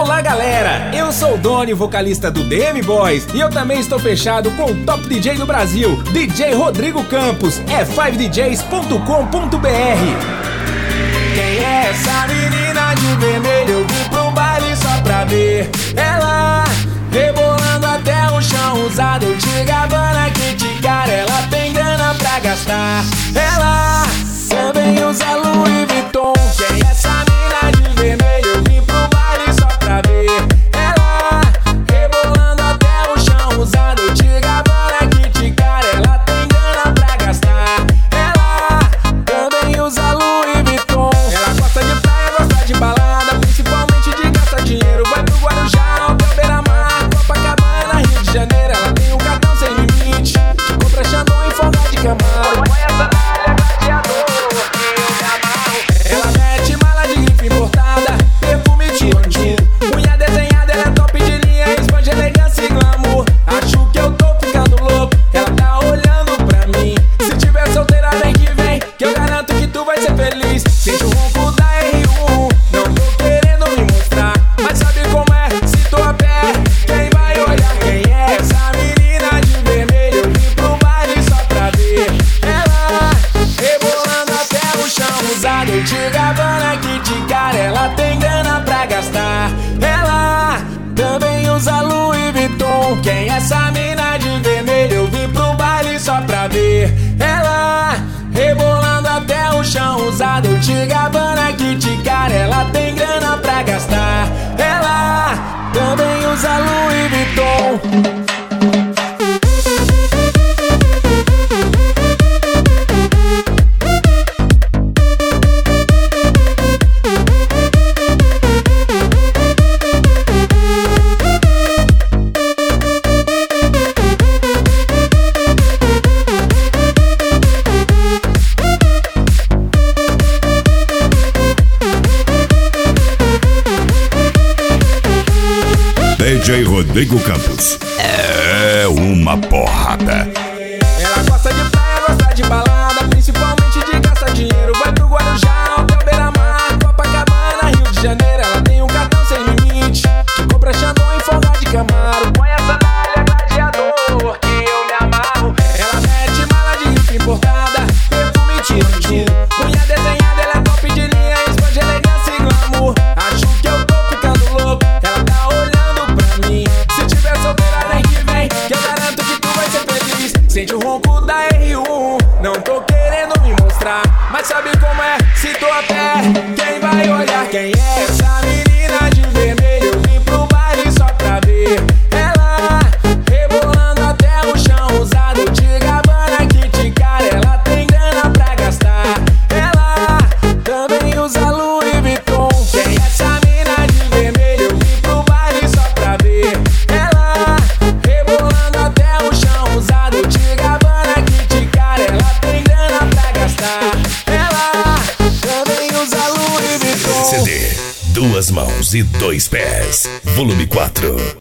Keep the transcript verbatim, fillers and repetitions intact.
Olá galera, eu sou o Doni, vocalista do D M Boys, e eu também estou fechado com o top D J do Brasil, D J Rodrigo Campos, é five d js ponto com ponto b r. Quem é essa menina de vermelho? Eu vim pro baile só pra ver ela rebolando até o chão, usado de Gabbana, Kit Kat, ela tem grana pra gastar. Ela também usa Louis Vuitton. Quem é essa menina de vermelho? Eu vim pro baile só pra ver ela rebolando até o chão, usado de Gabbana, Kit Kat, ela tem grana pra gastar. Ela também usa Louis Vuitton. Ela gosta de praia, gosta de balada, principalmente de gastar dinheiro. Vai pro Guarujá, Hotel Beira-Mar, Copacabana, Rio de Janeiro. Ela tem um cartão sem limite, que compra Xandão em forma de Camaro. Põe essa malha gladiador, que eu me amarro. Ela mete mala de grife importada, perfume de unha desenhada, ela é top de linha, esbanja elegância e glamour. Acho que eu tô ficando louco, ela tá olhando pra mim. Se tiver solteira vem que vem, que eu garanto que tu vai ser feliz. Sente o ronco da R um, não tô querendo me mostrar, mas sabe como é, se tô a pé, quem vai olhar? Quem é essa menina de vermelho? Eu vim pro baile só pra ver ela rebolando até o chão, usado de Gabbana, Kit Kat, ela tem grana pra gastar. Ela também usa Louis Vuitton. Quem é essa mina de vermelho? Eu vim pro baile só pra ver ela rebolando até o chão, usado de Gabbana, Kit Kat, ela tem grana pra gastar. Ela também usa Louis Vuitton. D J Rodrigo Campos é uma porrada. Ela gosta de praia, gosta de balada, principalmente de gastar dinheiro. Vai pro Guarujá, Hotel Beira-Mar, Copacabana, Rio de Janeiro. Ela tem um cartão sem limite, que compra Xandão em forma de Camaro. Põe essa malha gladiador, que eu me amarro. Ela mete mala de grife importada, perfume de unha desenhada, ela é top de linha, esbanja elegância e glamour. Acho que eu tô ficando louco, ela tá olhando pra mim. Se tiver solteira vem que vem, que eu garanto que tu vai ser feliz. Sente o ronco da R um, não tô querendo me mostrar, mas sabe como é, se tô a pé, quem vai olhar? Quem é essa menina de vermelho? Eu vim pro baile só pra ver ela rebolando até o chão, usado de Gabbana, Kit Kat, ela tem grana pra gastar. Ela também usa Louis Vuitton. Quem é essa mina de vermelho? Eu vim pro baile só pra ver ela rebolando até o chão, usado de Gabbana, Kit Kat, ela tem grana pra gastar. Ela também usa Louis Vuitton. C D Duas Mãos e Dois Pés, volume quatro.